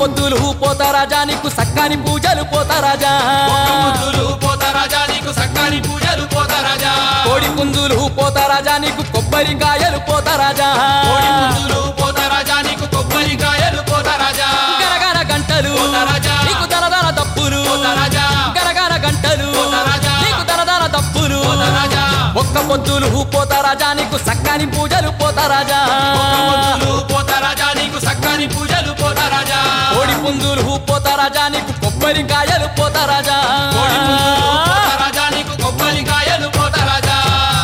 పొద్దులు పోతా రాజా నీకు సక్కాని పూజలు పోతా రాజా పోతా రాజా నీకు సక్కాని పూజలు పోతా రాజా కోడి పుంజులు పోతా రాజా నీకు కొబ్బరికాయలు పోతా రాజా కోడి పుంజులు పోతా రాజా నీకు కొబ్బరికాయలు పోతా రాజా గరగర గంటలు పోతా రాజా నీకు దరదర దప్పులు పోతా రాజా గరగర గంటలు పోతా రాజా నీకు దరదర దప్పులు పోతా రాజా ఒక్క పొద్దులు పోతా రాజా నీకు సక్కాని పూజలు పోతా రాజా పోతా రాజా నీకు సక్కాని పూజలు పోతా రాజా కోడి పుంజులు పోతా రాజా నీకు కొబ్బరికాయలు పోతా రాజా కోడి పుంజులు పోతా రాజా నీకు కొబ్బరికాయలు పోతా రాజా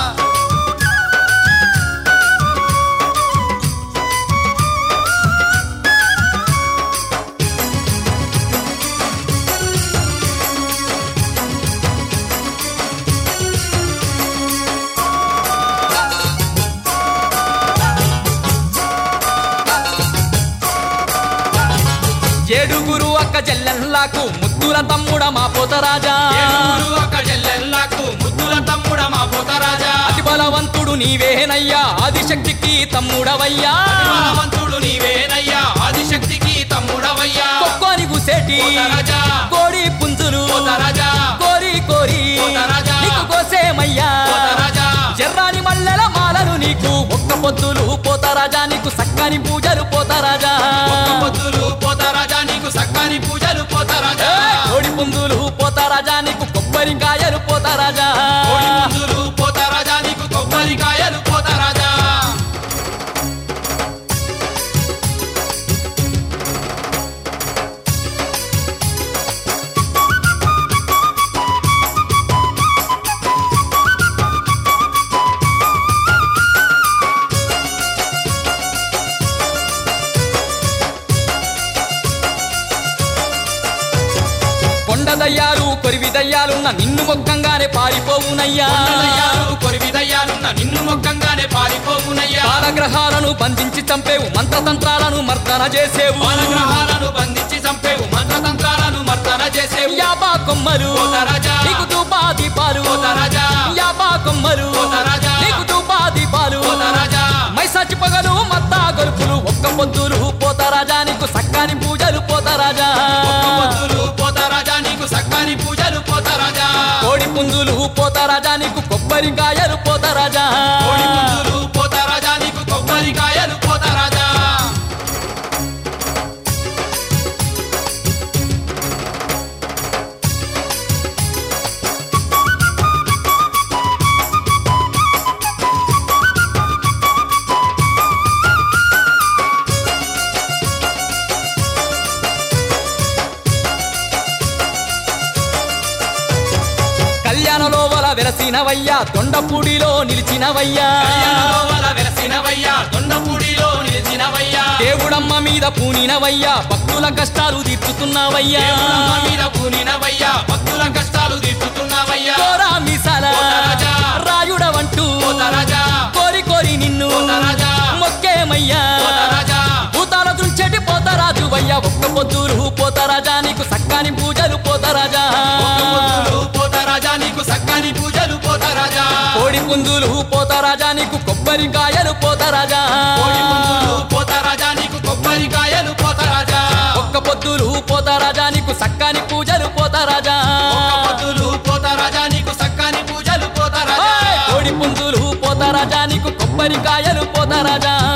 ఏడుగురు అక్క చెల్లెళ్ళకు ముద్దుల తమ్ముడ మా పోతరాజా ఏడుగురు అక్క చెల్లెళ్ళకు ముద్దుల తమ్ముడ మా పోతరాజా అతి బలవంతుడు నీవేనయ్యా ఆదిశక్తికి తమ్ముడవయ్యా బలవంతుడు నీవేనయ్యా ఆదిశక్తికి తమ్ముడవయ్యా కొక్కోని గుసేటి పోతరాజా కోడి పుంజులు పోతరాజా కోరి కోరి పోతరాజా నీకు కోసేమయ్యా పోతరాజా జర్రాని మల్లెల మాలలు నీకు ఒక్క పొద్దులు పోతరాజా నీకు సక్కని పూజలు పోతరాజా ఒక్క పొద్దులు పోతరాజా నీకు సక్కాని పూజలు పోతరాజా కోడి పుంజులు పోతరాజా నీకు కొబ్బరికాయలు పోతరాజా కోడి పుంజులు పోతరాజా నీకు కొబ్బరికాయలు పోతరాజా కొండదయ్యాలు కొరివిదయ్యాలున్న నిన్ను మొక్కంగానే పారిపోవునయ్యా కొరివిదయ్యాలున్న నిన్ను మొక్కంగానే పారిపోవునయ్యా బాలగ్రహాలను బంధించి చంపేవు మంత్రతంత్రాలను మర్దన చేసేవు బాలగ్రహాలను బంధించి చంపేవు మంత్రతంత్రాలను మర్దన చేసేవు యాబా కొమ్మలు పోతరాజా నీకు ధూపా దీపాలు పోతరాజా యాబా కొమ్మలు పోతరాజా నీకు ధూపా దీపాలు పోతరాజా మైసాచి పగలు మత్తా గొలుపులు ఒక్క పొద్దులు పోతరాజా నీకు సక్కాని పూజలు పోతరాజా ఒక్క పొద్దులు పోతరాజా నీకు సక్కాని పూజలు పోతరాజా కోడి పుంజులు పోతరాజా నీకు కొబ్బరికాయలు పోతరాజా కోడి పుంజులు పోతరాజా నీకు కొబ్బరికాయలు పోతరాజా కళ్యాణలోవల వెలసినవయ్యా దొండపూడిలో నిలిచినవయ్యా కళ్యాణలోవల వెలసినవయ్యా దొండపూడిలో నిలిచినవయ్యా దేవుడమ్మ మీద పూనినవయ్యా భక్తుల కష్టాలు తీర్చుతున్నావయ్యా దేవుడమ్మ మీద పూనినవయ్యా భక్తుల కష్టాలు తీర్చుతున్నావయ్యా కోరా మీసాల పోతరాజా రాయుడవంటూ పోతరాజా కోరి కోరి నిన్ను పోతరాజా మొక్కేమయ్యా పోతరాజా భూతాల దుంచెటి పోతరాజు వయ్యా ఒక్క పొద్దులు పోతరాజా నీకు సక్కాని పూజలు పోతరాజా ఒక్క పొద్దులు పోతరాజా నీకు సక్కాని పూజలు పోతరాజా కోడి పుంజులు పోతరాజా నీకు కొబ్బరికాయలు పోతరాజా కోడి పుంజులు పోతరాజా నీకు కొబ్బరికాయలు పోతరాజా ఒక్క పొద్దులు పోతరాజా నీకు సక్కాని పూజలు పోతరాజా ఒక్క పొద్దులు పోతరాజా నీకు సక్కాని పూజలు పోతరాజా కోడి పుంజులు పోతరాజా నీకు కొబ్బరికాయలు పోతరాజా